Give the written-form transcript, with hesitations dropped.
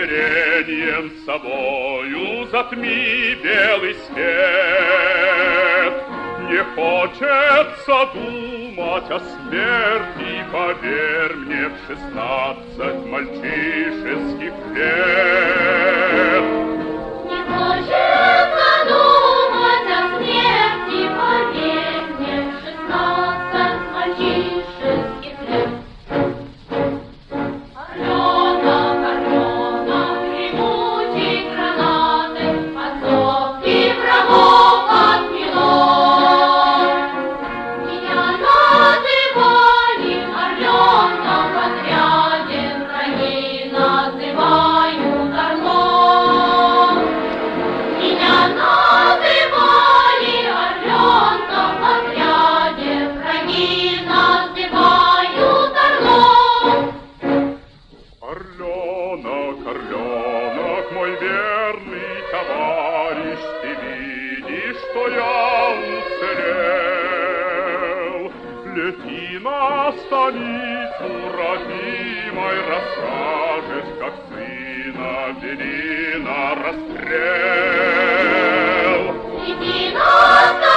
смирением собою затми белый свет. Не хочется думать о смерти, поверь мне, в 16 мальчишеских лет. Не хочется думать о смерти, поверь мне, в 16 мальчишеских лет. Орленок, орленок, гремучей гранаты, подсобки врагов отмело. Меня называли орленком в отряде, враги называют орлом. Меня называли орленком в отряде, враги называют орлом. Орленок, орленок, мой верный товарищ, ты видишь, что я уцелел. Лети на станицу, родимой, расскажешь, как сына вели на расстрел. Иди на